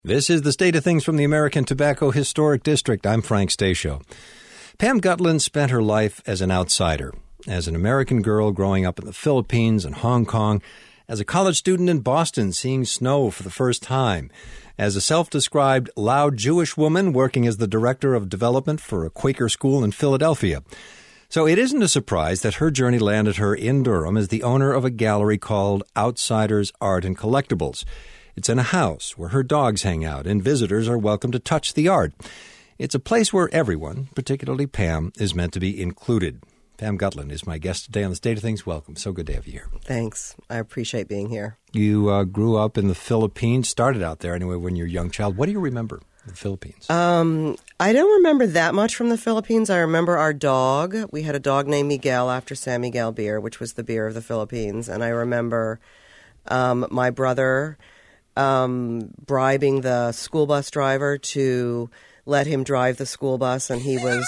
This is the State of Things from the American Tobacco Historic District. I'm Frank Stasio. Pam Gutland spent her life as an outsider, as an American girl growing up in the Philippines and Hong Kong, as a college student in Boston seeing snow for the first time, as a self-described loud Jewish woman working as the director of development for a Quaker school in Philadelphia. So it isn't a surprise that her journey landed her in Durham as the owner of a gallery called Outsiders Art and Collectibles. It's in a house where her dogs hang out and visitors are welcome to touch the art. It's a place where everyone, particularly Pam, is meant to be included. Pam Gutland is my guest today on the State of Things. Welcome. So good to have you here. Thanks. I appreciate being here. You grew up in the Philippines, started out there anyway when you were a young child. What do you remember of the Philippines? I don't remember that much from the Philippines. I remember our dog. We had a dog named Miguel after San Miguel beer, which was the beer of the Philippines. And I remember my brother bribing the school bus driver to let him drive the school bus, and he was,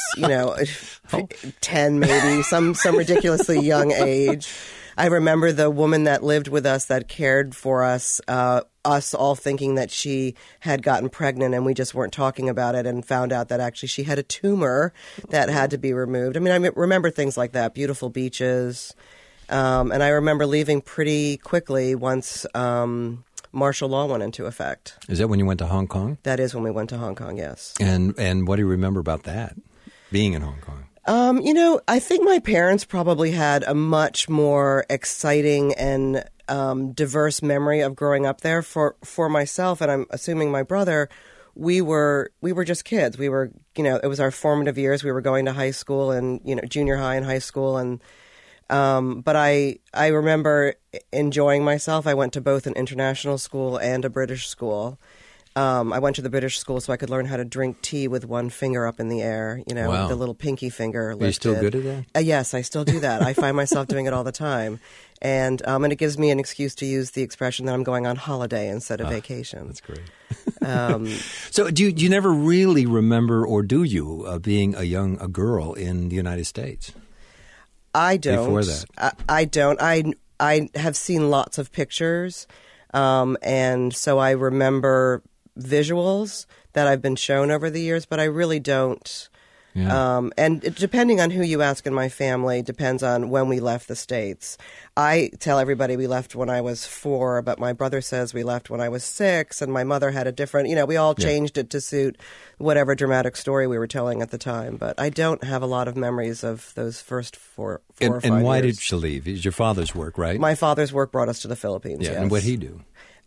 10 maybe, some ridiculously young age. I remember the woman that lived with us that cared for us, us all thinking that she had gotten pregnant and we just weren't talking about it, and found out that actually she had a tumor that had to be removed. I mean, I remember things like that, beautiful beaches. And I remember leaving pretty quickly once martial law went into effect. Is that when you went to Hong Kong? That is when we went to Hong Kong, yes. And what do you remember about that, being in Hong Kong? I think my parents probably had a much more exciting and diverse memory of growing up there. For myself, and I'm assuming my brother, we were just kids. We were, it was our formative years. We were going to high school and, junior high and high school. And but I remember enjoying myself. I went to both an international school and a British school. I went to the British school so I could learn how to drink tea with one finger up in the air, Wow. The little pinky finger lifted. Are you still good at that? Yes, I still do that. I find myself doing it all the time. And it gives me an excuse to use the expression that I'm going on holiday instead of vacation. That's great. So do you never really remember, or do you, being a girl in the United States? I don't. Before that? I don't. I have seen lots of pictures, and so I remember visuals that I've been shown over the years, but I really don't. Yeah. Depending on who you ask in my family, depends on when we left the States. I tell everybody we left when I was 4, but my brother says we left when I was 6, and my mother had a different, we all changed it to suit whatever dramatic story we were telling at the time. But I don't have a lot of memories of those first four or 5 years. And why did you leave? It was your father's work, right? My father's work brought us to the Philippines, yes. And what'd he do?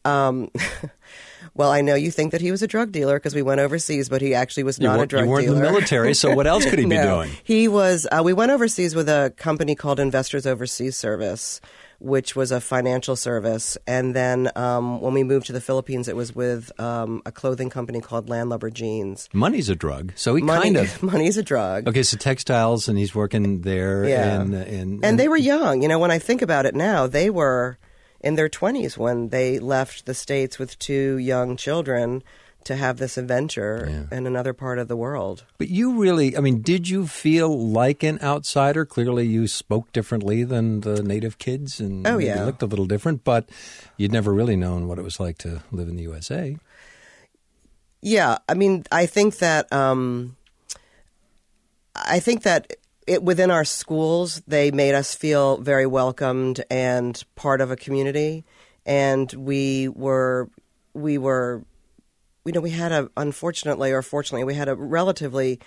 Well, I know you think that he was a drug dealer because we went overseas, but he actually was not a drug dealer. You weren't in the military, so what else could he be doing? He was. We went overseas with a company called Investors Overseas Service, which was a financial service. And then when we moved to the Philippines, it was with a clothing company called Landlubber Jeans. Money's a drug, so he Money's a drug. Okay, so textiles, and he's working there. Yeah. And they were young. When I think about it now, they were in their 20s when they left the States with 2 young children to have this adventure in another part of the world. But you really, did you feel like an outsider? Clearly you spoke differently than the native kids, and you looked a little different, but you'd never really known what it was like to live in the USA. Yeah, I think that within our schools, they made us feel very welcomed and part of a community. And we had unfortunately or fortunately, we had a relatively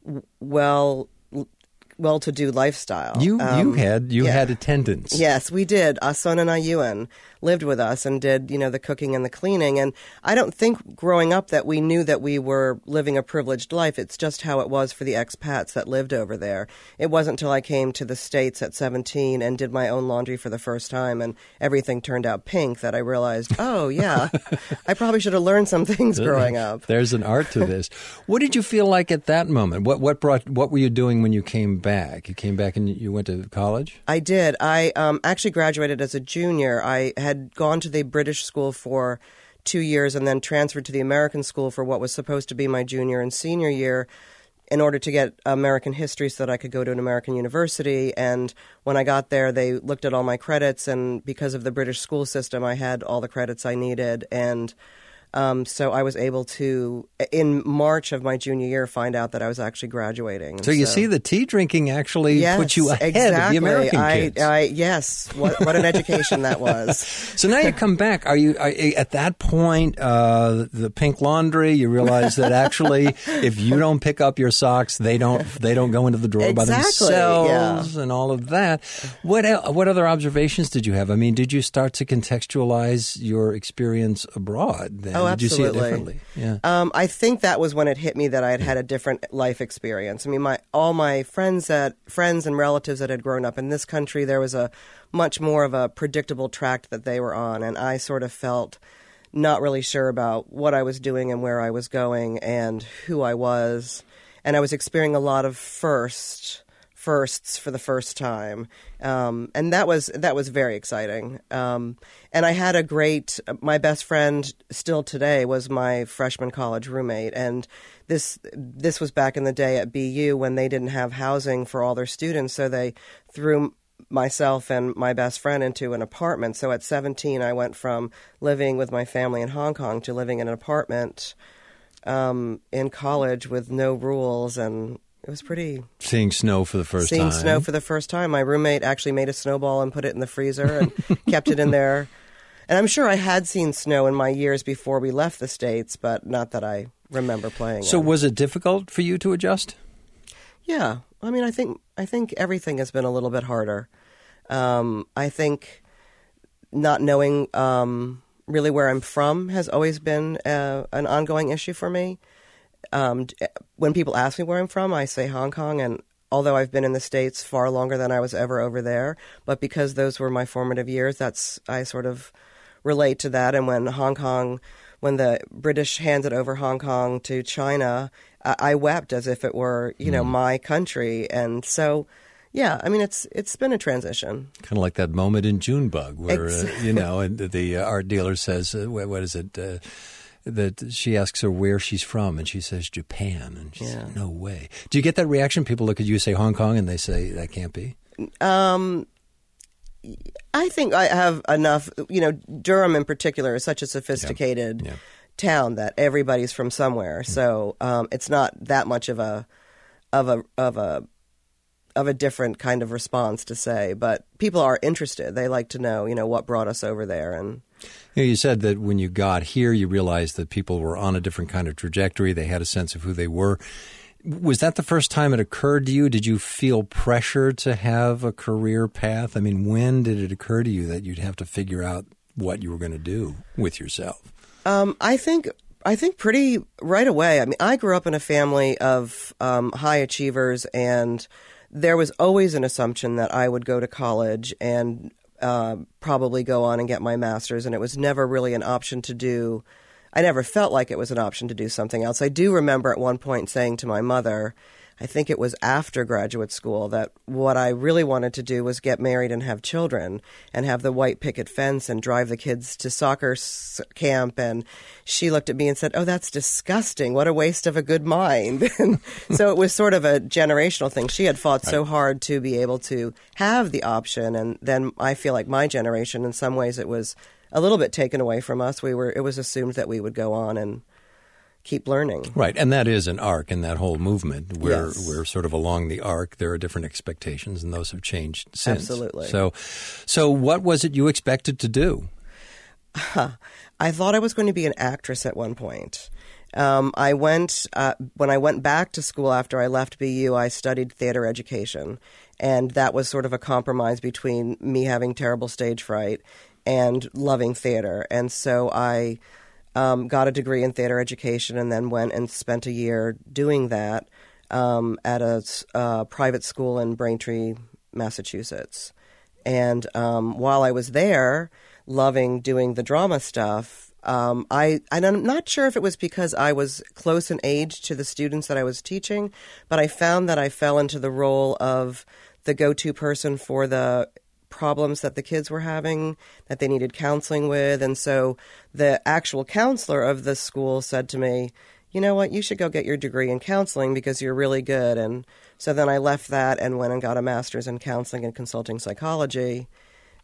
well-to-do lifestyle. You had attendants. Yes, we did. Ason and Ayuan lived with us and did, the cooking and the cleaning. And I don't think growing up that we knew that we were living a privileged life. It's just how it was for the expats that lived over there. It wasn't until I came to the States at 17 and did my own laundry for the first time and everything turned out pink that I realized, oh, yeah, I probably should have learned some things growing up. There's an art to this. What did you feel like at that moment? What were you doing when you came back? You came back and you went to college? I did. I actually graduated as a junior. I had gone to the British school for 2 years and then transferred to the American school for what was supposed to be my junior and senior year in order to get American history so that I could go to an American university. And when I got there, they looked at all my credits, and because of the British school system, I had all the credits I needed. And So I was able to, in March of my junior year, find out that I was actually graduating. So you see, the tea drinking actually put you ahead of the American kids. Yes, what an education that was. So now you come back. Are you at that point, the pink laundry? You realize that actually, if you don't pick up your socks, they don't go into the drawer by themselves, and all of that. What other observations did you have? I mean, did you start to contextualize your experience abroad then? Oh, did you see it absolutely. differently? Yeah. I think that was when it hit me that I had had a different life experience. I mean, all my friends and relatives that had grown up in this country, there was a much more of a predictable track that they were on, and I sort of felt not really sure about what I was doing and where I was going and who I was, and I was experiencing a lot of firsts for the first time, and that was very exciting. And I had my best friend still today was my freshman college roommate, and this was back in the day at BU when they didn't have housing for all their students, so they threw myself and my best friend into an apartment. So at 17, I went from living with my family in Hong Kong to living in an apartment in college with no rules, and it was pretty... Seeing snow for the first time. Seeing snow for the first time. My roommate actually made a snowball and put it in the freezer and kept it in there. And I'm sure I had seen snow in my years before we left the States, but not that I remember playing So was it difficult for you to adjust? Yeah. I mean, I think everything has been a little bit harder. I think not knowing really where I'm from has always been an ongoing issue for me. When people ask me where I'm from, I say Hong Kong, and although I've been in the States far longer than I was ever over there, but because those were my formative years, I sort of relate to that. And when the British handed over Hong Kong to China, I wept as if it were, my country. And so, yeah, I mean, it's been a transition. Kind of like that moment in Junebug where, and the art dealer says, what is it? That she asks her where she's from, and she says Japan, and she says, no way. Do you get that reaction? People look at you, say Hong Kong, and they say that can't be? I think I have enough, Durham in particular is such a sophisticated town that everybody's from somewhere. So it's not that much of a different kind of response to say, but people are interested. They like to know, what brought us over there. And you said that when you got here, you realized that people were on a different kind of trajectory. They had a sense of who they were. Was that the first time it occurred to you? Did you feel pressure to have a career path? I mean, when did it occur to you that you'd have to figure out what you were going to do with yourself? I think pretty right away. I mean, I grew up in a family of high achievers, and there was always an assumption that I would go to college and probably go on and get my master's, and it was never really an option to do. I never felt like it was an option to do something else. I do remember at one point saying to my mother, I think it was after graduate school, that what I really wanted to do was get married and have children and have the white picket fence and drive the kids to soccer camp. And she looked at me and said, oh, that's disgusting. What a waste of a good mind. And so it was sort of a generational thing. She had fought so hard to be able to have the option. And then I feel like my generation, in some ways, it was a little bit taken away from us. It was assumed that we would go on and keep learning. Right, and that is an arc in that whole movement. We're sort of along the arc. There are different expectations, and those have changed since. Absolutely. So what was it you expected to do? I thought I was going to be an actress at one point. When I went back to school after I left BU, I studied theater education, and that was sort of a compromise between me having terrible stage fright and loving theater. And so I got a degree in theater education and then went and spent a year doing that at a private school in Braintree, Massachusetts. And while I was there, loving doing the drama stuff, I'm not sure if it was because I was close in age to the students that I was teaching, but I found that I fell into the role of the go-to person for the problems that the kids were having that they needed counseling with. And so the actual counselor of the school said to me, you know what, you should go get your degree in counseling because you're really good. And so then I left that and went and got a master's in counseling and consulting psychology.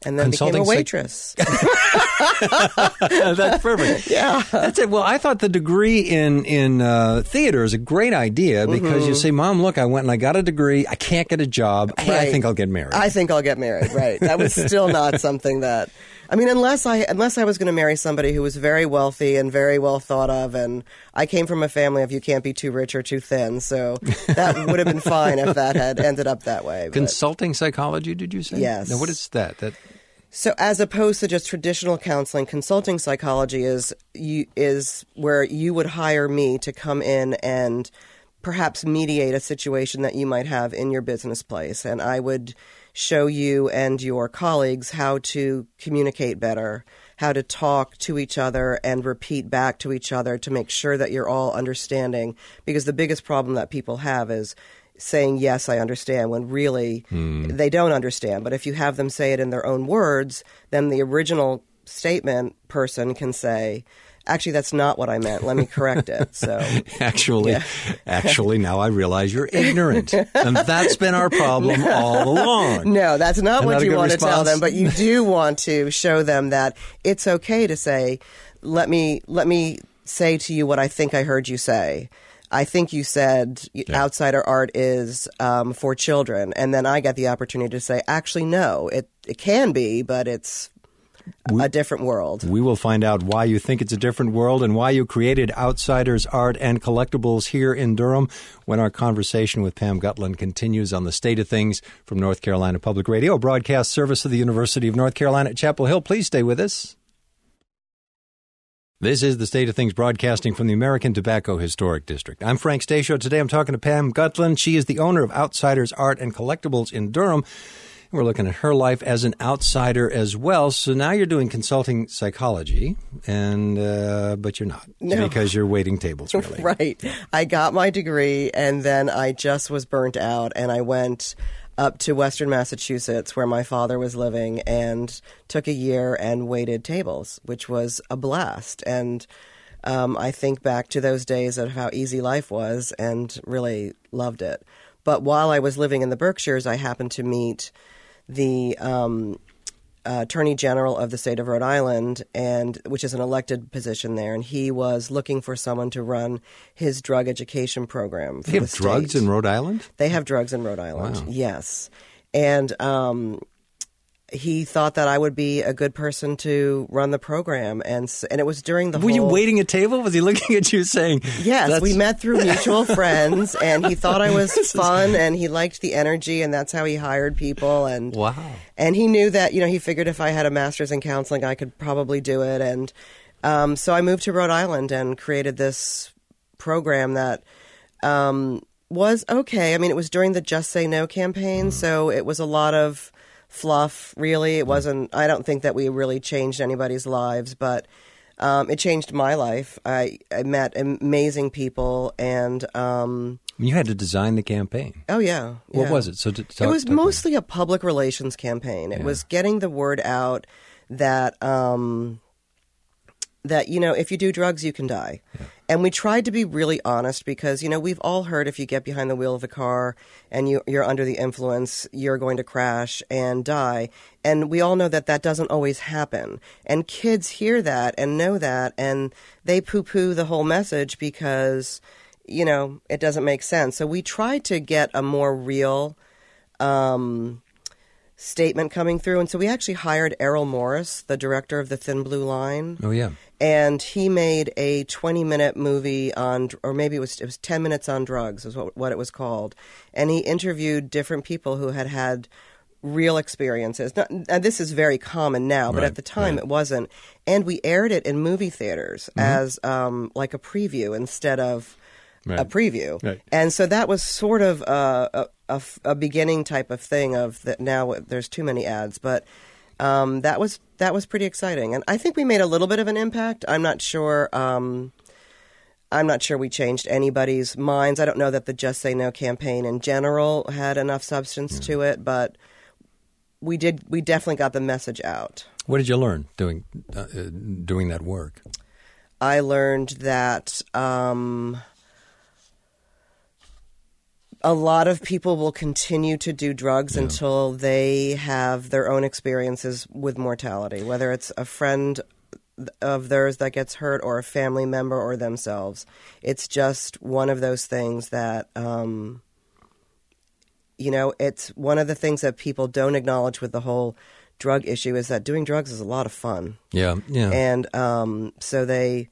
and then became a waitress. That's perfect. Yeah. That's it. Well, I thought the degree in theater is a great idea because you say, Mom, look, I went and I got a degree. I can't get a job, but I think I'll get married. I think I'll get married, right. That was still not something that... I mean, unless I was going to marry somebody who was very wealthy and very well thought of, and I came from a family of you can't be too rich or too thin, so that would have been fine if that had ended up that way. Consulting psychology, did you say? Yes. Now, what is that? So as opposed to just traditional counseling, consulting psychology is where you would hire me to come in and perhaps mediate a situation that you might have in your business place, and I would show you and your colleagues how to communicate better, how to talk to each other and repeat back to each other to make sure that you're all understanding. Because the biggest problem that people have is saying, yes, I understand, when really they don't understand. But if you have them say it in their own words, then the original statement person can say, actually, that's not what I meant. Let me correct it. So Actually, now I realize you're ignorant. And that's been our problem all along. No, that's not what you want to tell them. But you do want to show them that it's okay to say, let me say to you what I think I heard you say. I think you said outsider art is for children. And then I get the opportunity to say, actually, no, it can be, but it's a different world. We will find out why you think it's a different world and why you created Outsiders Art and Collectibles here in Durham when our conversation with Pam Gutland continues on the state of things from North Carolina Public Radio, broadcast service of the University of North Carolina at Chapel Hill. Please stay with us. This is the State of Things broadcasting from the American Tobacco Historic District. I'm Frank Stasio. Today I'm talking to Pam Gutland. She is the owner of Outsiders Art and Collectibles in Durham. We're looking at her life as an outsider as well. So now you're doing consulting psychology, and but you're not. No. Because you're waiting tables, really. Right. I got my degree, and then I just was burnt out, and I went up to Western Massachusetts, where my father was living, and took a year and waited tables, which was a blast. And I think back to those days of how easy life was and really loved it. But while I was living in the Berkshires, I happened to meet the Attorney General of the state of Rhode Island, which is an elected position there, and he was looking for someone to run his drug education program for They have drugs in Rhode Island? They have drugs in Rhode Island, wow. Yes. And he thought that I would be a good person to run the program, and it was during the Were you waiting a table? Was he looking at you saying... Yes, we met through mutual friends, and he thought I was fun, and he liked the energy, and that's how he hired people. And wow. And he knew that, he figured if I had a master's in counseling, I could probably do it. And so I moved to Rhode Island and created this program that was okay. I mean, it was during the Just Say No campaign, so it was a lot of fluff, really. It wasn't, I don't think that we really changed anybody's lives, but it changed my life. I met amazing people, and you had to design the campaign. Oh, yeah. What was it? So it was mostly a public relations campaign. It was getting the word out that if you do drugs, you can die. Yeah. And we tried to be really honest because, we've all heard if you get behind the wheel of a car and you're under the influence, you're going to crash and die. And we all know that that doesn't always happen. And kids hear that and know that, and they poo-poo the whole message because, it doesn't make sense. So we tried to get a more real statement coming through. And so we actually hired Errol Morris, the director of The Thin Blue Line. Oh, yeah. And he made a 20-minute movie on, or maybe it was 10 minutes on drugs is what it was called. And he interviewed different people who had real experiences. And this is very common now, but at the time it wasn't. And we aired it in movie theaters as like a preview instead of a preview. Right. And so that was sort of a beginning type of thing of that. Now there's too many ads, but that was pretty exciting. And I think we made a little bit of an impact. I'm not sure we changed anybody's minds. I don't know that the Just Say No campaign in general had enough substance to it, but we definitely got the message out. What did you learn doing that work? I learned that A lot of people will continue to do drugs until they have their own experiences with mortality, whether it's a friend of theirs that gets hurt or a family member or themselves. It's just one of those things that, it's one of the things that people don't acknowledge with the whole drug issue is that doing drugs is a lot of fun. Yeah, yeah. And so they,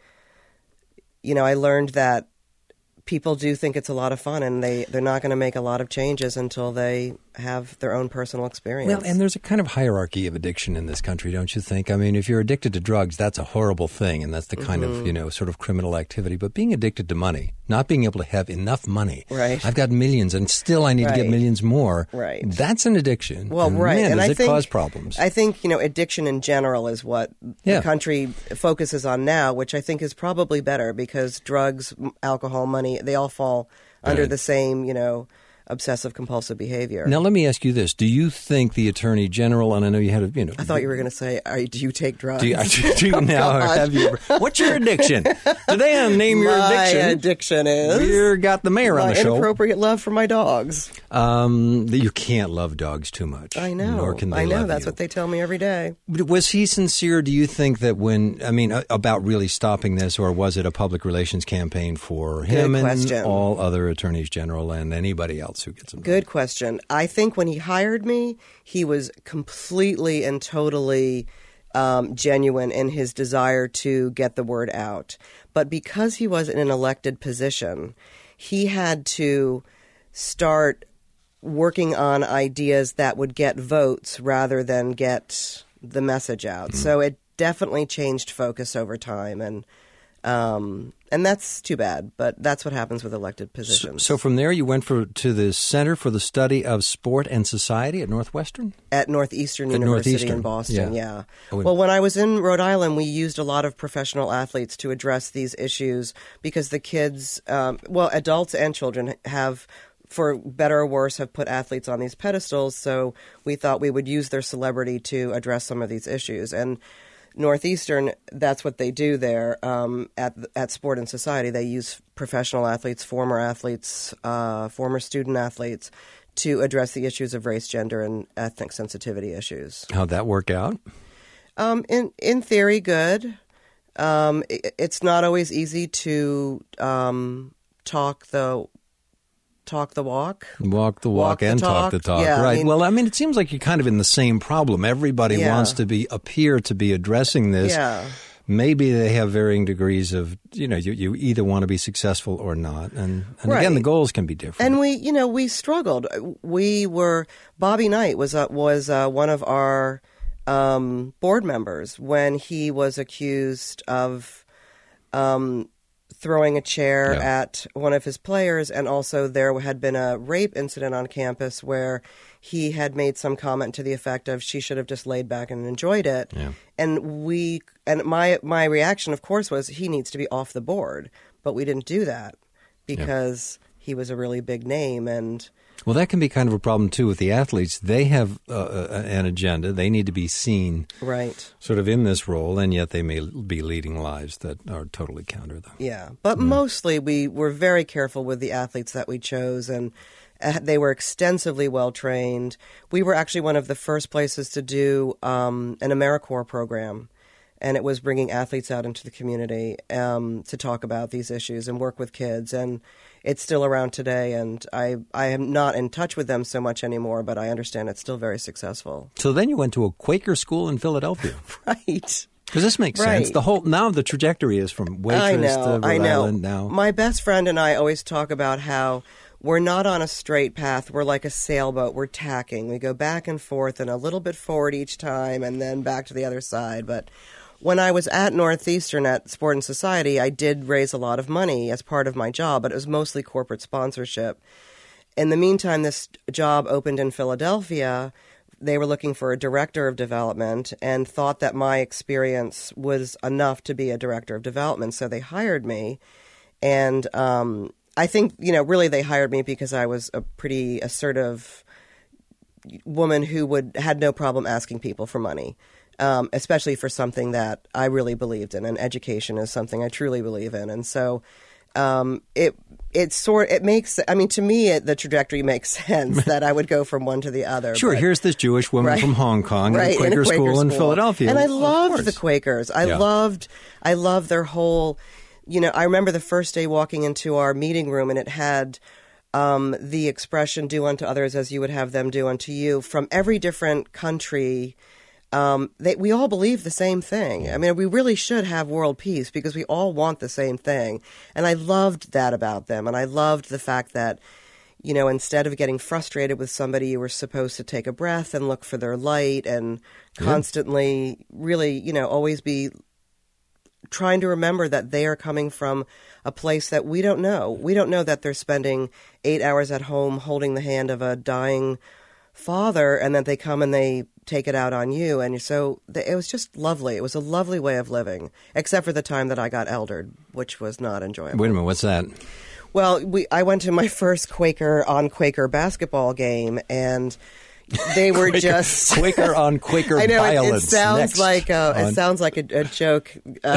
I learned that people do think it's a lot of fun, and they're not going to make a lot of changes until they have their own personal experience. Well, and there's a kind of hierarchy of addiction in this country, don't you think? I mean, if you're addicted to drugs, that's a horrible thing, and that's the kind of, sort of criminal activity. But being addicted to money, not being able to have enough money. Right. I've got millions, and still I need to get millions more. Right. That's an addiction. Well, and right. Man, and does I it think, cause problems. I think, addiction in general is what the country focuses on now, which I think is probably better because drugs, alcohol, money, they all fall under the same, obsessive compulsive behavior. Now, let me ask you this. Do you think the Attorney General, and I know you had a, I thought you were going to say, do you take drugs? Do you now have you? What's your addiction? Today, name your addiction. My addiction is... We got the mayor on the show. Inappropriate love for my dogs. You can't love dogs too much. I know. Nor can they I know. love That's you. what they tell me every day. Was he sincere, do you think, that about really stopping this, or was it a public relations campaign for him and all other attorneys general and anybody else who gets involved? Good question. I think when he hired me, he was completely and totally genuine in his desire to get the word out. But because he was in an elected position, he had to start working on ideas that would get votes rather than get the message out. So it definitely changed focus over time, and that's too bad, but that's what happens with elected positions. So from there you went to the Center for the Study of Sport and Society at Northwestern? At Northeastern University in Boston, yeah. Well, when I was in Rhode Island, we used a lot of professional athletes to address these issues because the kids, adults and children have, for better or worse, have put athletes on these pedestals, so we thought we would use their celebrity to address some of these issues. And Northeastern, that's what they do there at Sport and Society. They use professional athletes, former student athletes to address the issues of race, gender, and ethnic sensitivity issues. How'd that work out? In theory, good. It's not always easy to talk the walk. Walk the walk and talk the talk. Yeah, right. Well, it seems like you're kind of in the same problem. Everybody wants to appear to be addressing this. Yeah. Maybe they have varying degrees of, you either want to be successful or not. And again, the goals can be different. And we struggled. Bobby Knight was one of our board members when he was accused of throwing a chair at one of his players, and also there had been a rape incident on campus where he had made some comment to the effect of she should have just laid back and enjoyed it. Yeah. And my reaction, of course, was he needs to be off the board, but we didn't do that because he was a really big name. And well, that can be kind of a problem, too, with the athletes. They have an agenda. They need to be seen sort of in this role, and yet they may be leading lives that are totally counter them. Yeah, but mostly we were very careful with the athletes that we chose, and they were extensively well-trained. We were actually one of the first places to do an AmeriCorps program, and it was bringing athletes out into the community to talk about these issues and work with kids, and it's still around today, and I am not in touch with them so much anymore, but I understand it's still very successful. So then you went to a Quaker school in Philadelphia. Right. Because this makes sense. Now the trajectory is from Waitress to Rhode Island now. My best friend and I always talk about how we're not on a straight path. We're like a sailboat. We're tacking. We go back and forth and a little bit forward each time and then back to the other side. But when I was at Northeastern at Sport and Society, I did raise a lot of money as part of my job, but it was mostly corporate sponsorship. In the meantime, this job opened in Philadelphia. They were looking for a director of development and thought that my experience was enough to be a director of development, so they hired me. And I think, really they hired me because I was a pretty assertive woman who had no problem asking people for money. Especially for something that I really believed in, and education is something I truly believe in. And so it makes, I mean, to me, the trajectory makes sense that I would go from one to the other. Sure, here's this Jewish woman from Hong Kong at a Quaker school in Philadelphia. And I loved the Quakers. I loved their whole, I remember the first day walking into our meeting room, and it had the expression, do unto others as you would have them do unto you, from every different country. We all believe the same thing. I mean, we really should have world peace because we all want the same thing. And I loved that about them. And I loved the fact that, instead of getting frustrated with somebody, you were supposed to take a breath and look for their light and constantly really, always be trying to remember that they are coming from a place that we don't know. We don't know that they're spending 8 hours at home holding the hand of a dying father, and then they come and they take it out on you. And so it was just lovely. It was a lovely way of living, except for the time that I got eldered, which was not enjoyable. Wait a minute, what's that? Well, I went to my first Quaker on Quaker basketball game, and they were just Quaker on Quaker I know, violence. It sounds like a joke,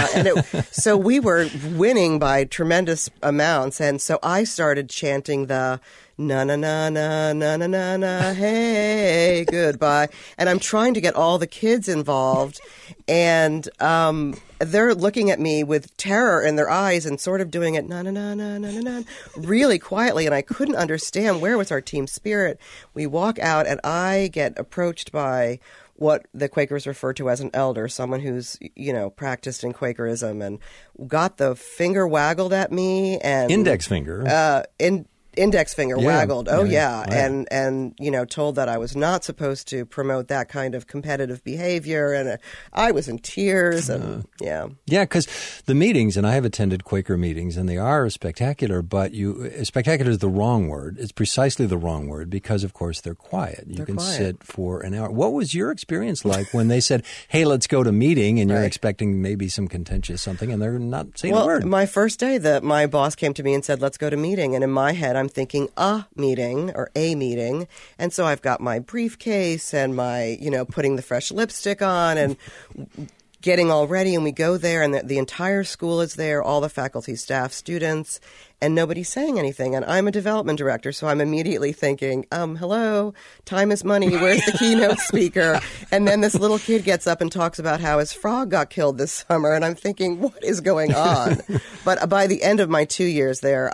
so we were winning by tremendous amounts, and so I started chanting the na na na na na na na na hey goodbye, and I'm trying to get all the kids involved, and they're looking at me with terror in their eyes and sort of doing it na na na na na na really quietly, and I couldn't understand where was our team spirit. We walk out, and I get approached by what the Quakers refer to as an elder, someone who's, practiced in Quakerism, and got the finger waggled at me, and index finger. Index finger waggled. Oh, yeah. Right. And told that I was not supposed to promote that kind of competitive behavior. And I was in tears. And yeah, because the meetings, and I have attended Quaker meetings, and they are spectacular, but spectacular is the wrong word. It's precisely the wrong word because, of course, they're quiet. You can sit for an hour. What was your experience like when they said, hey, let's go to meeting, and you're expecting maybe some contentious something, and they're not saying a word? My first day, my boss came to me and said, let's go to meeting. And in my head, I'm thinking a meeting. And so I've got my briefcase and my, putting the fresh lipstick on and getting all ready. And we go there, and the entire school is there, all the faculty, staff, students, and nobody's saying anything. And I'm a development director, so I'm immediately thinking, hello, time is money. Where's the keynote speaker? And then this little kid gets up and talks about how his frog got killed this summer. And I'm thinking, what is going on? But by the end of my 2 years there,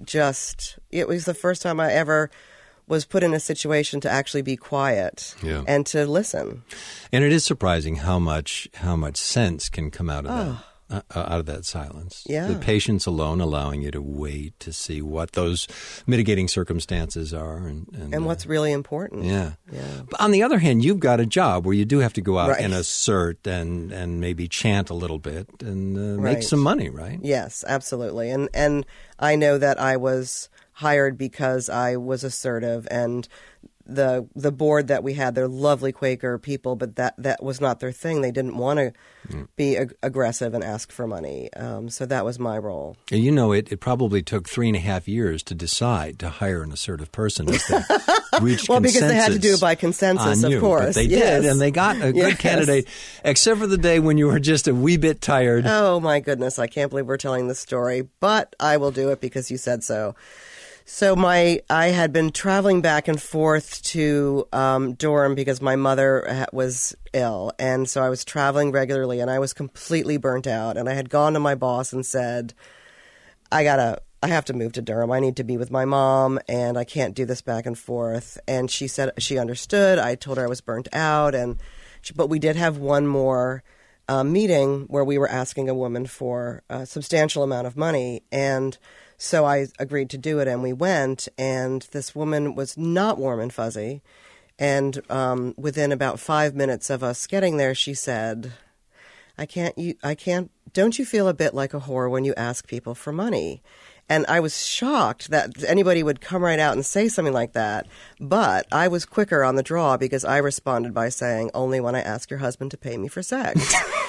it was the first time I ever was put in a situation to actually be quiet and to listen. And it is surprising how much sense can come out of that. Out of that silence. Yeah. The patience alone allowing you to wait to see what those mitigating circumstances are. And what's really important. Yeah. But on the other hand, you've got a job where you do have to go out and assert and maybe chant a little bit and make some money, right? Yes, absolutely. And I know that I was hired because I was assertive, and the board that we had, they're lovely Quaker people, but that was not their thing. They didn't want to be aggressive and ask for money. So that was my role. And it probably took 3.5 years to decide to hire an assertive person as they reached well, because they had to do it by consensus, of course. But they did, and they got a good candidate, except for the day when you were just a wee bit tired. Oh, my goodness. I can't believe we're telling this story, but I will do it because you said so. So I had been traveling back and forth to Durham because my mother was ill, and so I was traveling regularly, and I was completely burnt out. And I had gone to my boss and said, I have to move to Durham. I need to be with my mom, and I can't do this back and forth. And she said she understood. I told her I was burnt out, but we did have one more meeting where we were asking a woman for a substantial amount of money, and so I agreed to do it, and we went, and this woman was not warm and fuzzy. And within about 5 minutes of us getting there, she said, I can't, don't you feel a bit like a whore when you ask people for money? And I was shocked that anybody would come right out and say something like that. But I was quicker on the draw because I responded by saying, only when I ask your husband to pay me for sex.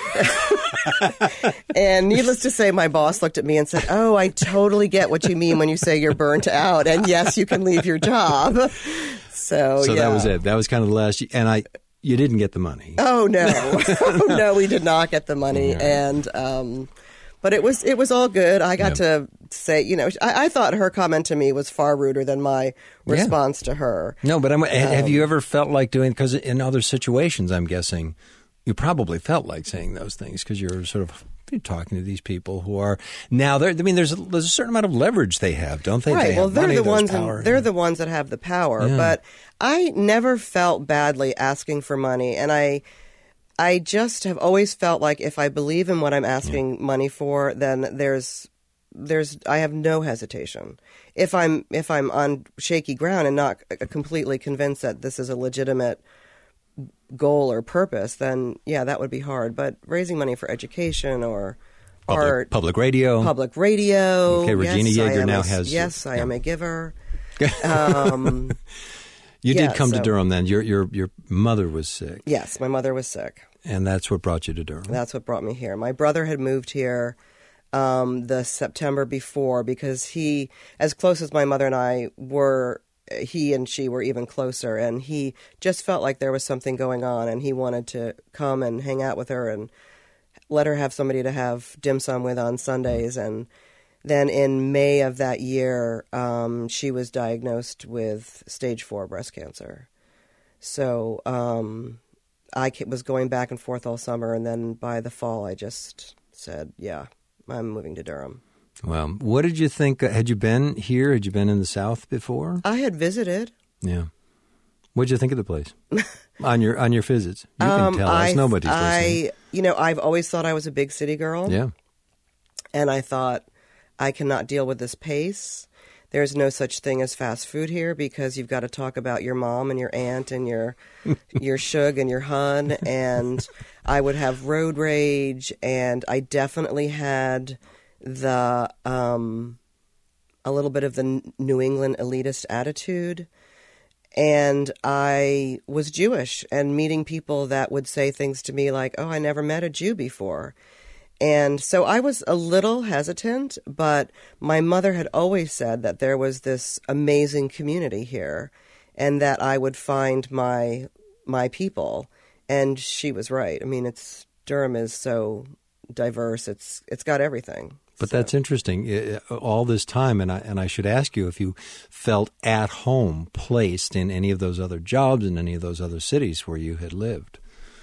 And needless to say, my boss looked at me and said, oh, I totally get what you mean when you say you're burnt out. And yes, you can leave your job. So that was it. That was kind of the last. And you didn't get the money. Oh, no. No, we did not get the money. Yeah. And But it was all good. I got to say, I thought her comment to me was far ruder than my response to her. No, but have you ever felt like doing, because in other situations, I'm guessing, you probably felt like saying those things because you're sort of talking to these people who are now there. I mean, there's a certain amount of leverage they have, don't they? Right. Well, they're the ones. They're the ones that have the power. Yeah. But I never felt badly asking for money, and I just have always felt like if I believe in what I'm asking money for, then I have no hesitation. If I'm on shaky ground and not completely convinced that this is a legitimate goal or purpose, then that would be hard. But raising money for education or art, public radio. Okay, Regina Yeager now has. Yes, I am a giver. You did come to Durham then. Your mother was sick. Yes, my mother was sick. And that's what brought you to Durham. That's what brought me here. My brother had moved here the September before because he, as close as my mother and I were, he and she were even closer. And he just felt like there was something going on, and he wanted to come and hang out with her and let her have somebody to have dim sum with on Sundays. And then in May of that year, she was diagnosed with stage 4 breast cancer. So I was going back and forth all summer, and then by the fall, I just said, I'm moving to Durham. Well, what did you think? Had you been here? Had you been in the South before? I had visited. Yeah. What did you think of the place on your visits? You can tell us. Nobody's listening. I've always thought I was a big city girl. Yeah. And I thought, I cannot deal with this pace. There's no such thing as fast food here because you've got to talk about your mom and your aunt and your shug and your hun. And I would have road rage, and I definitely had a little bit of the New England elitist attitude. And I was Jewish, and meeting people that would say things to me like, "Oh, I never met a Jew before." And so I was a little hesitant, but my mother had always said that there was this amazing community here and that I would find my people. And she was right. I mean, Durham is so diverse. It's got everything. But that's interesting. All this time, and I should ask you if you felt at home placed in any of those other jobs in any of those other cities where you had lived.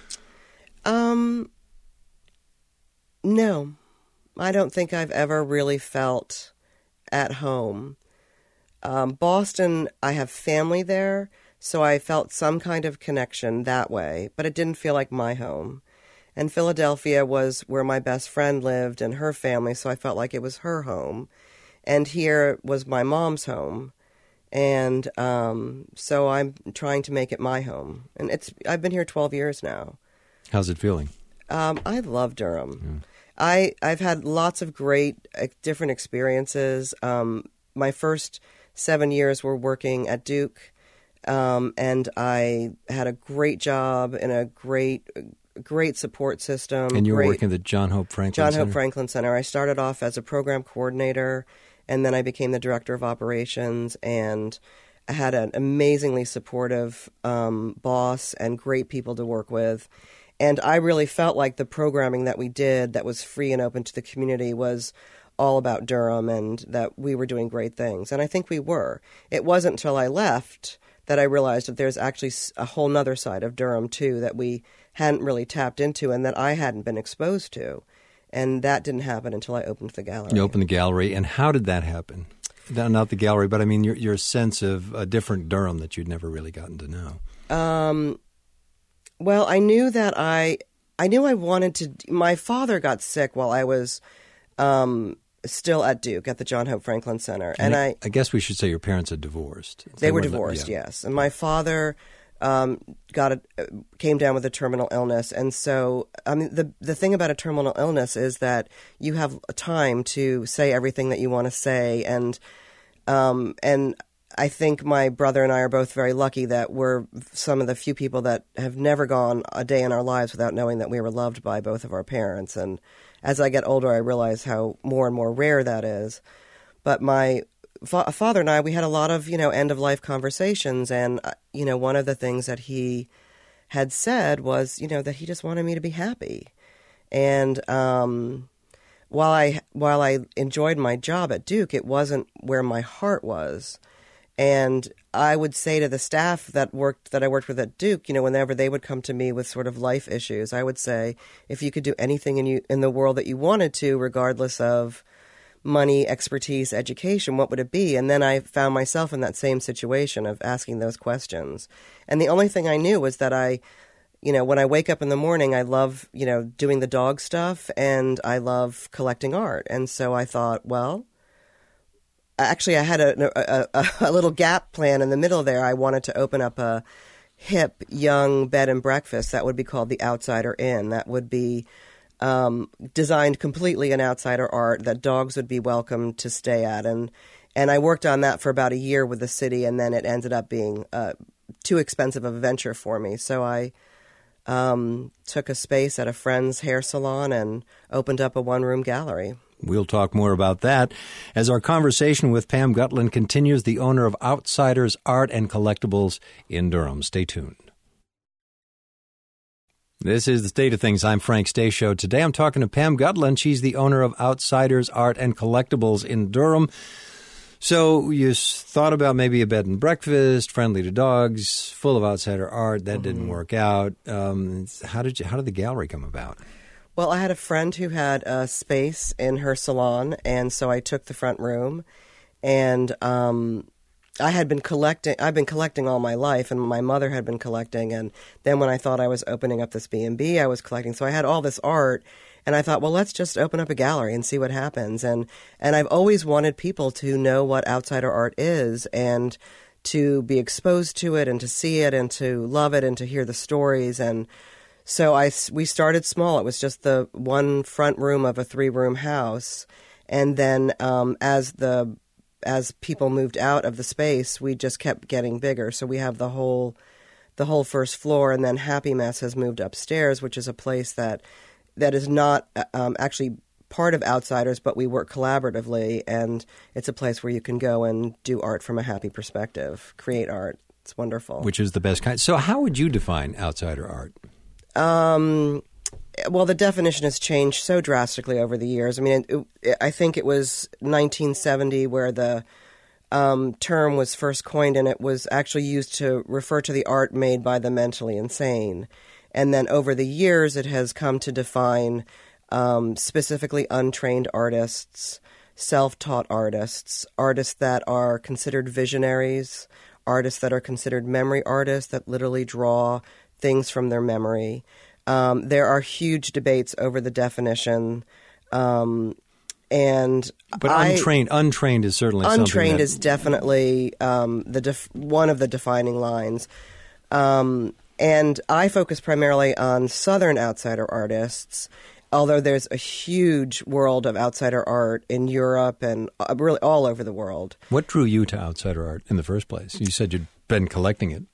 No, I don't think I've ever really felt at home. Boston, I have family there, so I felt some kind of connection that way, but it didn't feel like my home. And Philadelphia was where my best friend lived and her family, so I felt like it was her home. And here was my mom's home. And so I'm trying to make it my home. And I've been here 12 years now. How's it feeling? I love Durham. I've had lots of great different experiences. My first 7 years were working at Duke, and I had a great job in a great support system. And you were working at the John Hope Franklin Center? John Hope Franklin Center. I started off as a program coordinator, and then I became the director of operations, and I had an amazingly supportive boss and great people to work with. And I really felt like the programming that we did that was free and open to the community was all about Durham and that we were doing great things. And I think we were. It wasn't until I left that I realized that there's actually a whole nother side of Durham, too, that we hadn't really tapped into and that I hadn't been exposed to. And that didn't happen until I opened the gallery. You opened the gallery. And how did that happen? Not the gallery, but I mean your sense of a different Durham that you'd never really gotten to know. Well, I knew that I wanted to. My father got sick while I was still at Duke at the John Hope Franklin Center, and I guess we should say your parents had divorced. They were divorced, yes, and my father came down with a terminal illness, and so I mean the thing about a terminal illness is that you have time to say everything that you want to say, and I think my brother and I are both very lucky that we're some of the few people that have never gone a day in our lives without knowing that we were loved by both of our parents. And as I get older, I realize how more and more rare that is. But my father and I, we had a lot of, end-of-life conversations. And, one of the things that he had said was, that he just wanted me to be happy. And while I enjoyed my job at Duke, it wasn't where my heart was. And I would say to the staff that I worked with at Duke, whenever they would come to me with sort of life issues, I would say, if you could do anything in the world that you wanted to, regardless of money, expertise, education, what would it be? And then I found myself in that same situation of asking those questions. And the only thing I knew was that when I wake up in the morning, I love, doing the dog stuff and I love collecting art. And so I thought, well, actually, I had a little gap plan in the middle there. I wanted to open up a hip, young bed and breakfast that would be called the Outsider Inn. That would be designed completely in outsider art that dogs would be welcome to stay at. And I worked on that for about a year with the city, and then it ended up being too expensive of a venture for me. So I took a space at a friend's hair salon and opened up a one-room gallery. We'll talk more about that as our conversation with Pam Gutland continues, the owner of Outsiders Art and Collectibles in Durham. Stay tuned. This is The State of Things. I'm Frank Stasio. Today I'm talking to Pam Gutland. She's the owner of Outsiders Art and Collectibles in Durham. So you thought about maybe a bed and breakfast, friendly to dogs, full of outsider art. That didn't work out. How did the gallery come about? Well, I had a friend who had a space in her salon, and so I took the front room. And I've been collecting all my life, and my mother had been collecting. And then when I thought I was opening up this B&B, I was collecting. So I had all this art, and I thought, well, let's just open up a gallery and see what happens. And I've always wanted people to know what outsider art is and to be exposed to it and to see it and to love it and to hear the stories. And so we started small. It was just the one front room of a 3-room house. And then as people moved out of the space, we just kept getting bigger. So we have the whole first floor, and then Happy Mess has moved upstairs, which is a place that is not actually part of Outsiders, but we work collaboratively, and it's a place where you can go and do art from a happy perspective, create art. It's wonderful. Which is the best kind. So how would you define outsider art? Well, the definition has changed so drastically over the years. I mean, I think it was 1970 where the term was first coined, and it was actually used to refer to the art made by the mentally insane. And then over the years, it has come to define specifically untrained artists, self-taught artists, artists that are considered visionaries, artists that are considered memory artists that literally draw things from their memory. There are huge debates over the definition, but untrained is certainly untrained is definitely one of the defining lines. And I focus primarily on Southern outsider artists, although there's a huge world of outsider art in Europe and really all over the world. What drew you to outsider art in the first place? You said you'd been collecting it.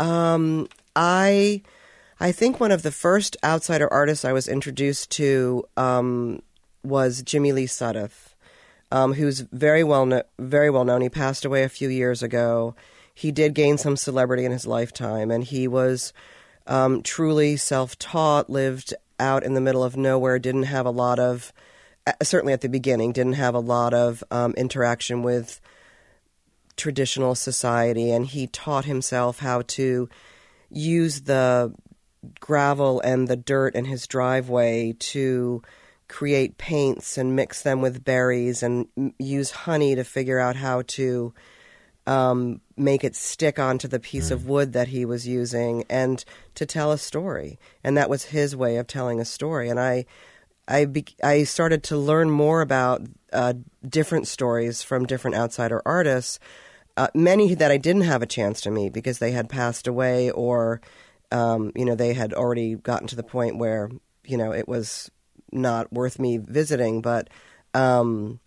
I think one of the first outsider artists I was introduced to was Jimmy Lee Sudduth, who's very well known. He passed away a few years ago. He did gain some celebrity in his lifetime, and he was truly self-taught, lived out in the middle of nowhere, didn't have a lot of, certainly at the beginning, didn't have a lot of interaction with traditional society, and he taught himself how to use the gravel and the dirt in his driveway to create paints and mix them with berries and use honey to figure out how to make it stick onto the piece of wood that he was using and to tell a story. And that was his way of telling a story. And I started to learn more about different stories from different outsider artists, many that I didn't have a chance to meet because they had passed away or they had already gotten to the point where, it was not worth me visiting. But I'm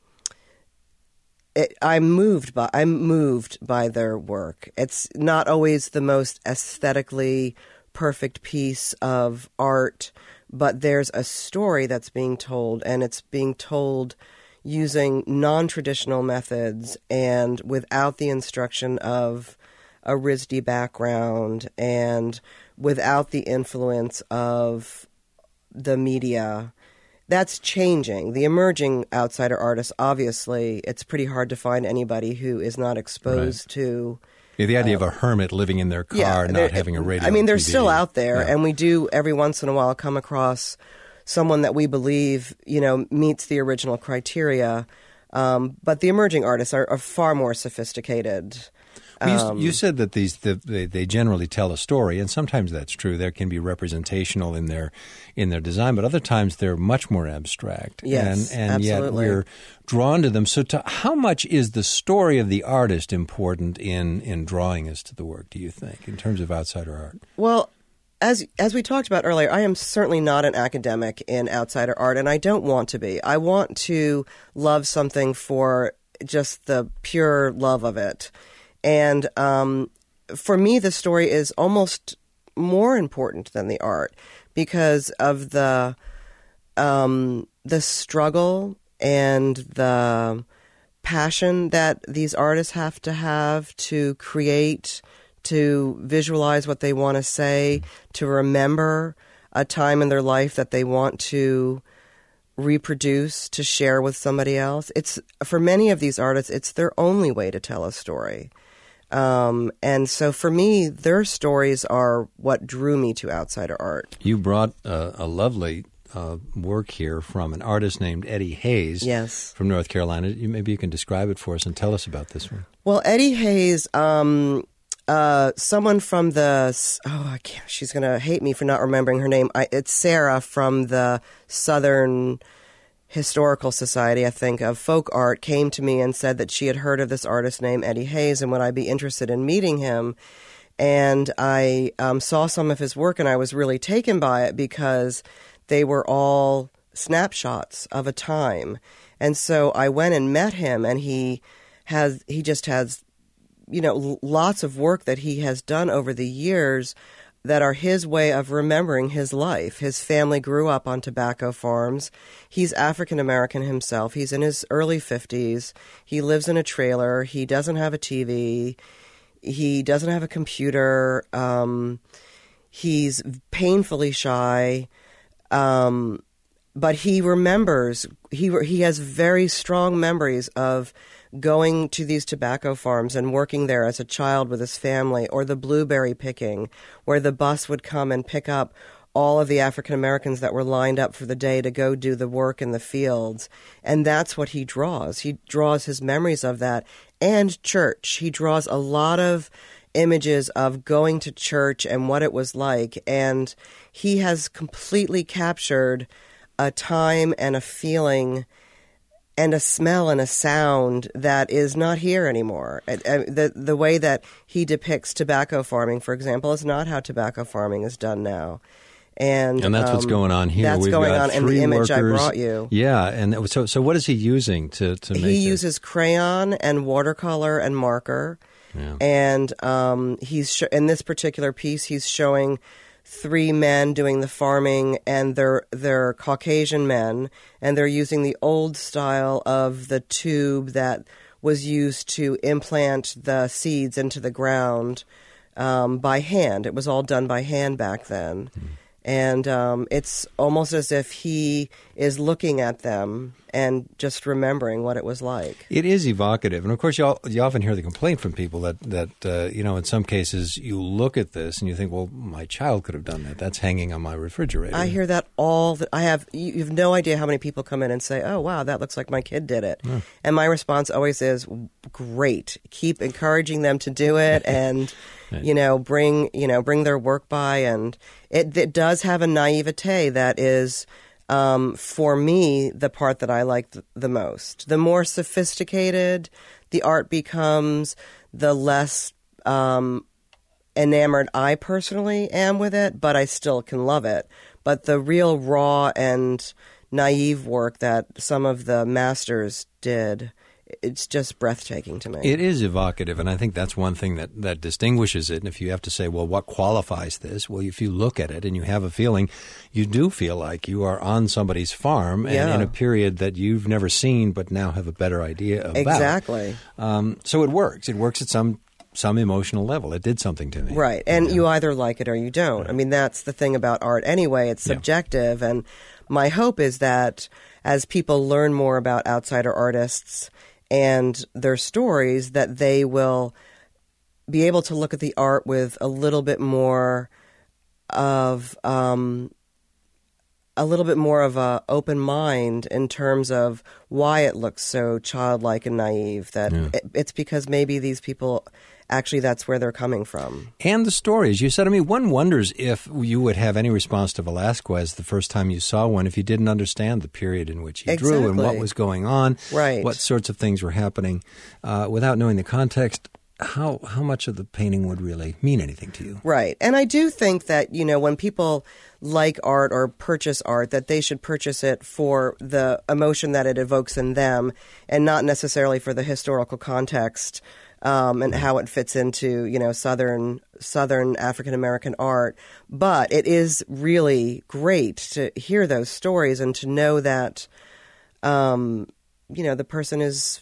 moved by their work. It's not always the most aesthetically perfect piece of art, but there's a story that's being told, and it's being told using non-traditional methods and without the instruction of a RISD background and without the influence of the media. that's changing. The emerging outsider artists, obviously, it's pretty hard to find anybody who is not exposed to... Yeah, the idea of a hermit living in their car, not having a radio. I mean, they're TV. still out there, Yeah. and we do every once in a while come across someone that we believe, meets the original criteria. But the emerging artists are far more sophisticated. Well, you said that they generally tell a story, and sometimes that's true. There can be representational in their design, but other times they're much more abstract. Yes, and yet absolutely. we're drawn to them. So, how much is the story of the artist important in drawing us to the work? Do you think, in terms of outsider art? Well, as we talked about earlier, I am certainly not an academic in outsider art, and I don't want to be. I want to love something for just the pure love of it. And for me, the story is almost more important than the art because of the struggle and the passion that these artists have to create, to visualize what they want to say, to remember a time in their life that they want to reproduce, to share with somebody else. It's, for many of these artists, it's their only way to tell a story. And so for me, their stories are what drew me to outsider art. You brought a lovely work here from an artist named Eddie Hayes, yes, from North Carolina. Maybe you can describe it for us and tell us about this one. Well, Eddie Hayes, someone from she's going to hate me for not remembering her name. It's Sarah from the Southern Historical Society, I think, of folk art, came to me and said that she had heard of this artist named Eddie Hayes and would I be interested in meeting him. And I saw some of his work and I was really taken by it because they were all snapshots of a time. And so I went and met him, and he just has, lots of work that he has done over the years that are his way of remembering his life. His family grew up on tobacco farms. He's African American himself. He's in his early 50s. He lives in a trailer. He doesn't have a TV. He doesn't have a computer. He's painfully shy. But he remembers, he has very strong memories of going to these tobacco farms and working there as a child with his family, or the blueberry picking, where the bus would come and pick up all of the African Americans that were lined up for the day to go do the work in the fields. And that's what he draws. He draws his memories of that. And church. He draws a lot of images of going to church and what it was like. And he has completely captured a time and a feeling and a smell and a sound that is not here anymore. The way that he depicts tobacco farming, for example, is not how tobacco farming is done now. And that's what's going on here. That's We've going got on in the image workers. I brought you. Yeah, and so what is he using to make He uses crayon and watercolor and marker. Yeah. And he's in this particular piece, he's showing 3 men doing the farming, and they're Caucasian men, and they're using the old style of the tube that was used to implant the seeds into the ground by hand. It was all done by hand back then. Mm. And it's almost as if he is looking at them and just remembering what it was like. It is evocative. And, of course, you often hear the complaint from people that in some cases you look at this and you think, well, my child could have done that. That's hanging on my refrigerator. I hear that you have no idea how many people come in and say, oh, wow, that looks like my kid did it. Yeah. And my response always is, great. Keep encouraging them to do it and, right. Bring their work by. And it does have a naivete that is, for me, the part that I like the most. The more sophisticated the art becomes, the less enamored I personally am with it, but I still can love it. But the real raw and naive work that some of the masters did, it's just breathtaking to me. It is evocative, and I think that's one thing that distinguishes it. And if you have to say, well, what qualifies this? Well, if you look at it and you have a feeling, you do feel like you are on somebody's farm and in a period that you've never seen but now have a better idea about. Exactly. So it works. It works at some emotional level. It did something to me. Right, and you either like it or you don't. Right. I mean, that's the thing about art anyway. It's subjective, my hope is that as people learn more about outsider artists and their stories, that they will be able to look at the art with a little bit more of a open mind in terms of why it looks so childlike and naive. That it's because maybe these people actually that's where they're coming from. And the stories. You said, I mean, one wonders if you would have any response to Velázquez the first time you saw one if you didn't understand the period in which he drew and what was going on, what sorts of things were happening. Without knowing the context, how much of the painting would really mean anything to you? Right. And I do think that, when people like art or purchase art, that they should purchase it for the emotion that it evokes in them and not necessarily for the historical context and how it fits into, Southern African American art. But it is really great to hear those stories and to know that, the person is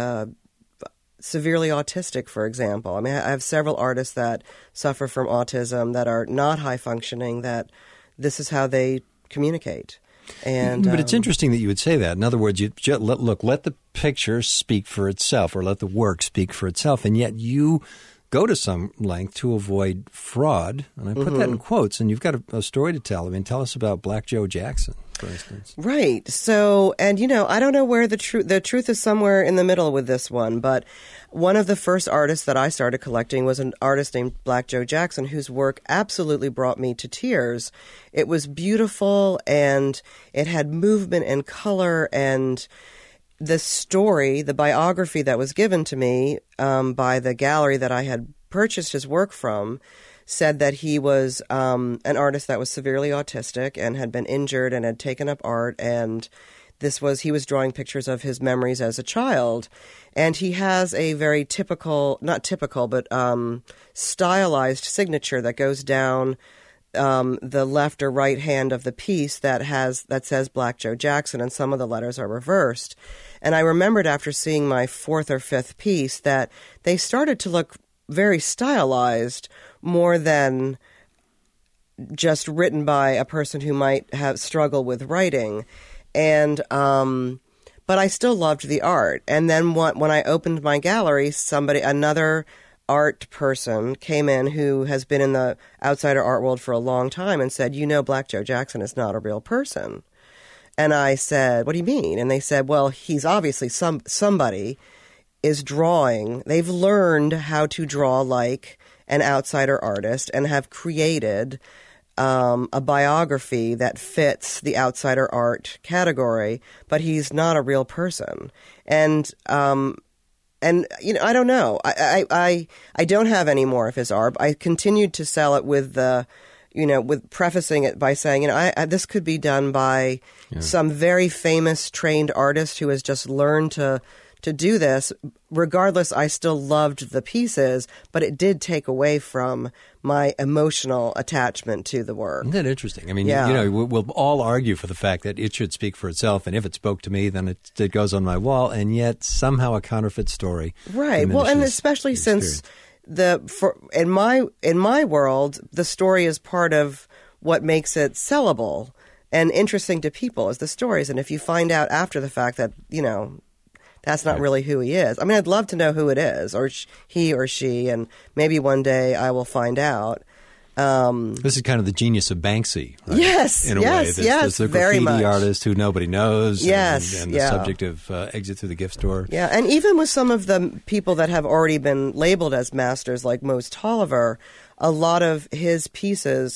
severely autistic, for example. I mean, I have several artists that suffer from autism that are not high functioning, that this is how they communicate. But it's interesting that you would say that. In other words, you just let the picture speak for itself or let the work speak for itself, and yet you go to some length to avoid fraud. And I put that in quotes, and you've got a story to tell. I mean, tell us about Black Joe Jackson, for instance. Right. So, and I don't know where the truth is somewhere in the middle with this one, but one of the first artists that I started collecting was an artist named Black Joe Jackson, whose work absolutely brought me to tears. It was beautiful, and it had movement and color, and the story, the biography that was given to me by the gallery that I had purchased his work from, said that he was an artist that was severely autistic and had been injured and had taken up art, and he was drawing pictures of his memories as a child. And he has a very not typical, but stylized signature that goes down the left or right hand of the piece that says Black Joe Jackson, and some of the letters are reversed. And I remembered after seeing my fourth or fifth piece that they started to look very stylized, more than just written by a person who might have struggled with writing. And but I still loved the art. And then when I opened my gallery, another art person came in who has been in the outsider art world for a long time and said, Black Joe Jackson is not a real person. And I said, what do you mean? And they said, well, he's obviously somebody is drawing. They've learned how to draw like an outsider artist and have created a biography that fits the outsider art category, but he's not a real person. And I don't know. I don't have any more of his art. I continued to sell it with with prefacing it by saying, this could be done by some very famous trained artist who has just learned to do this. Regardless, I still loved the pieces, but it did take away from my emotional attachment to the work. Isn't that interesting? I mean, we'll all argue for the fact that it should speak for itself, and if it spoke to me, then it goes on my wall, and yet somehow a counterfeit story. Right. Well, and especially since in my world, the story is part of what makes it sellable and interesting to people is the stories. And if you find out after the fact that, that's not really who he is. I mean, I'd love to know who it is, or he or she, and maybe one day I will find out. This is kind of the genius of Banksy, right? Yes, in a way. There's the very graffiti much. artist who nobody knows, yes, and the subject of Exit Through the Gift Store. Yeah, and even with some of the people that have already been labeled as masters, like Mose Tolliver, a lot of his pieces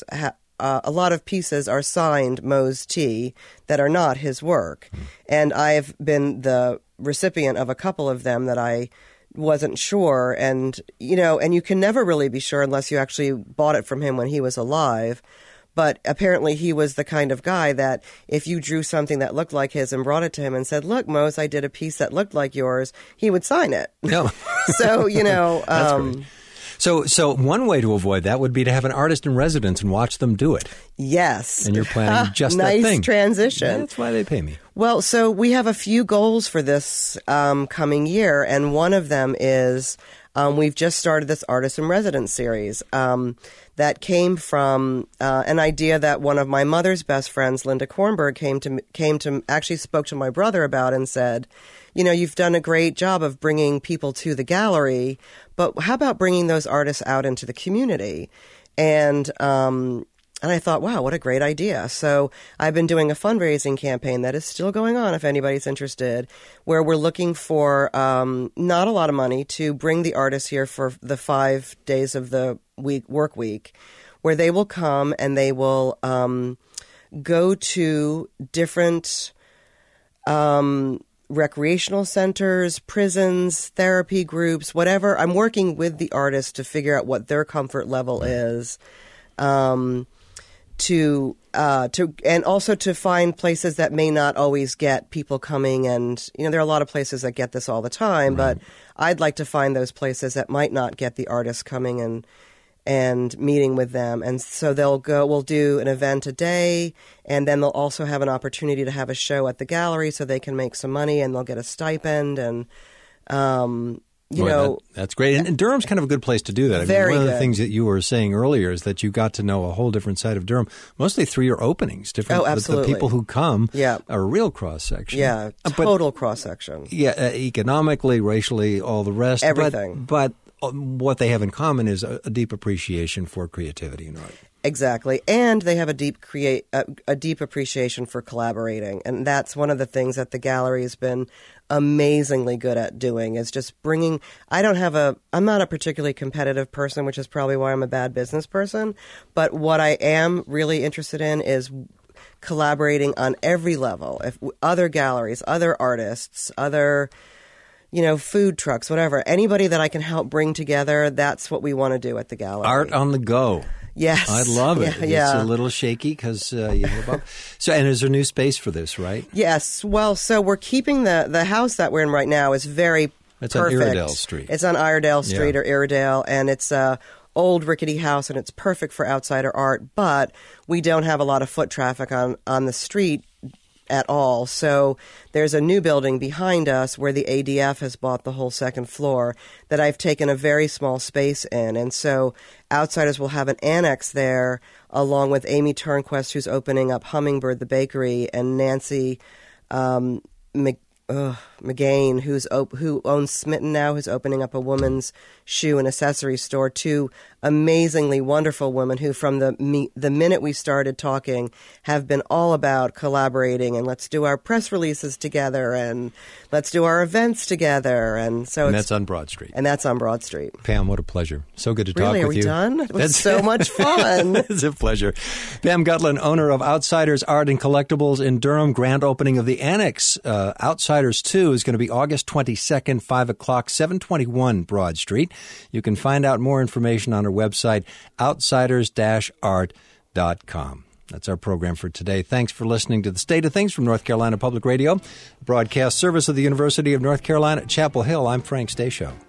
are signed Mose T that are not his work. And I've been the recipient of a couple of them that I wasn't sure. And, and you can never really be sure unless you actually bought it from him when he was alive. But apparently he was the kind of guy that if you drew something that looked like his and brought it to him and said, look, Mose, I did a piece that looked like yours, he would sign it. No. So, That's great. So one way to avoid that would be to have an artist in residence and watch them do it. Yes. And you're planning just that thing. Nice transition. That's why they pay me. Well, so we have a few goals for this coming year, and one of them is we've just started this Artist in Residence series that came from an idea that one of my mother's best friends, Linda Kornberg, came to actually spoke to my brother about and said, you know, you've done a great job of bringing people to the gallery, but how about bringing those artists out into the community? And I thought, wow, what a great idea. So I've been doing a fundraising campaign that is still going on, if anybody's interested, where we're looking for not a lot of money to bring the artists here for the 5 days of the work week, where they will come and they will go to different recreational centers, prisons, therapy groups, whatever. I'm working with the artists to figure out what their comfort level is. And also to find places that may not always get people coming, and there are a lot of places that get this all the time, but I'd like to find those places that might not get the artists coming and meeting with them. And so we'll do an event a day, and then they'll also have an opportunity to have a show at the gallery so they can make some money and they'll get a stipend. And that's great. And Durham's kind of a good place to do that. One of the things that you were saying earlier is that you got to know a whole different side of Durham, mostly through your openings. Absolutely. The people who come are a real cross-section. Yeah, total cross-section. Yeah, economically, racially, all the rest. Everything. But what they have in common is a deep appreciation for creativity and art. Exactly. And they have a deep appreciation for collaborating. And that's one of the things that the gallery has been amazingly good at doing, is just bringing – I'm not a particularly competitive person, which is probably why I'm a bad business person. But what I am really interested in is collaborating on every level. If other galleries, other artists, other – food trucks, whatever. Anybody that I can help bring together, that's what we want to do at the gallery. Art on the go. Yes. I love it. Yeah. It's a little shaky because you hear about. So, and is there new space for this, right? Yes. Well, so we're keeping the house that we're in right now is very It's perfect. on Iredale Street. It's on Iredale Street or Iredale, and it's a old rickety house, and it's perfect for outsider art, but we don't have a lot of foot traffic on the street at all. So there's a new building behind us where the ADF has bought the whole second floor that I've taken a very small space in. And so outsiders will have an annex there, along with Amy Turnquest, who's opening up Hummingbird, the bakery, and Nancy McGain, who owns Smitten now, who's opening up a woman's shoe and accessory store. Two amazingly wonderful women who, from the minute we started talking, have been all about collaborating and let's do our press releases together and let's do our events together. And that's on Broad Street. And that's on Broad Street. Pam, what a pleasure. So good to talk with you. Really, are we done? It was so much fun. It's a pleasure. Pam Gutlin, owner of Outsiders Art and Collectibles in Durham. Grand opening of the Annex. Outsiders 2 is going to be August 22nd, 5 o'clock, 721 Broad Street. You can find out more information on our website, outsiders-art.com. That's our program for today. Thanks for listening to The State of Things from North Carolina Public Radio, broadcast service of the University of North Carolina at Chapel Hill. I'm Frank Stasio.